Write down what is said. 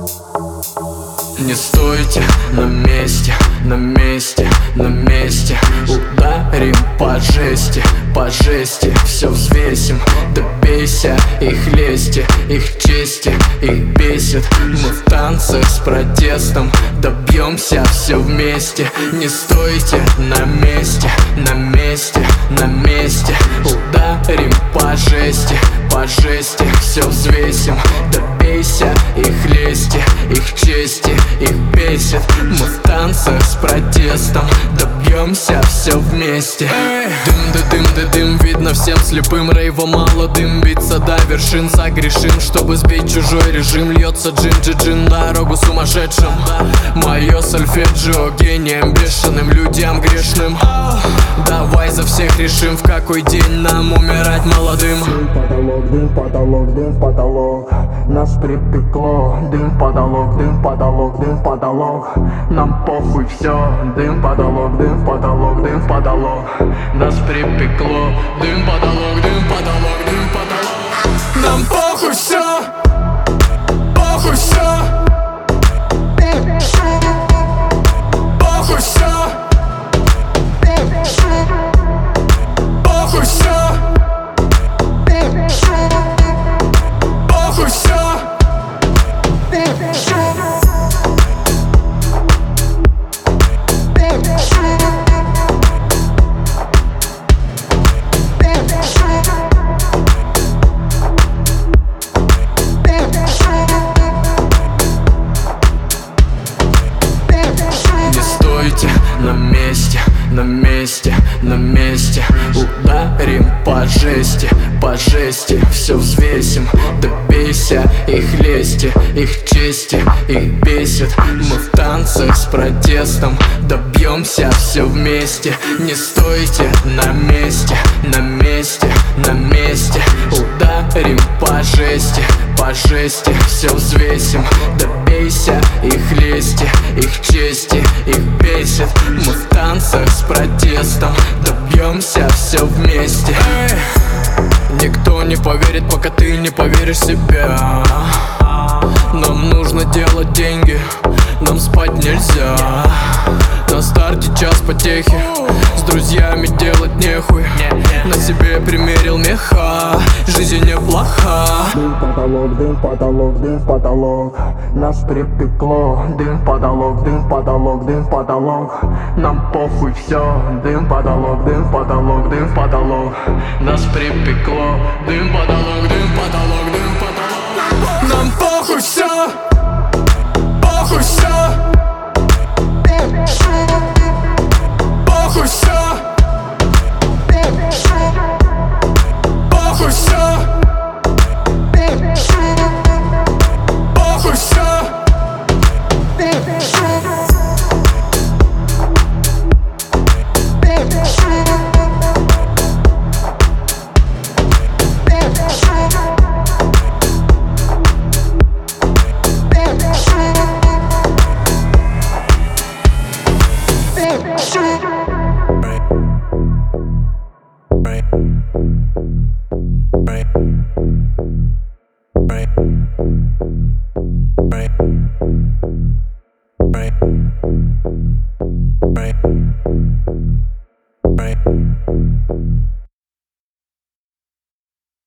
Не стойте на месте, на месте, на месте. Ударим по жести, все взвесим. Добейся их лести, их чести, их бесит. Мы в танцах с протестом добьемся все вместе. Не стойте на месте, на месте, на месте. Ударим по жести, все взвесим. Добейся их лести, их чести, их бесит. Мы в танцах с протестом добьемся все вместе. Дым да дым да дым, видно всем слепым. Рейва мало, дым биться до вершин. Загрешим, чтобы сбить чужой режим. Льется джин-джи-джин, дорогу сумасшедшим. Мое сольфеджио гением бешеным, людям грешным. Давай за всех решим, в какой день нам умирать молодым. Дым, потолок, дым, потолок, нас припекло. Дым, потолок, дым, потолок, дым, потолок, нам похуй все. Дым, потолок, дым, потолок, дым, потолок, нас припекло. Дым, потолок, дым, потолок, дым, потолок, нам похуй все. Похуй все. Похуй все. Похуй все. Похуй все. Не стойте на месте, на месте, на месте. Ударим по жести, все взвесим. Добейся их лести, их чести, их бесит. Мы в танцах с протестом добьемся все вместе. Не стойте на месте, на месте, на месте. Ударим по жести, все взвесим. Добейся их лести, их чести, их бесит. Мы в танцах с протестом добьемся все вместе. Никто не поверит, пока ты не поверишь в себя. Нам нужно делать деньги, нам спать нельзя. На старте час потехи, с друзьями делать нехуй. На себе примерил меха, жизнь неплоха. Дым, потолок, дым, потолок, дым, потолок, нас припекло. Дым, потолок, дым, потолок, дым, потолок, нам похуй все. Дым, потолок, дым, потолок, дым, потолок, нас припекло. Дым, потолок, дым, потолок, дым, потолок, нам похуй все. Похуй все. Похуй все. Похуй все. Похуй все. Right.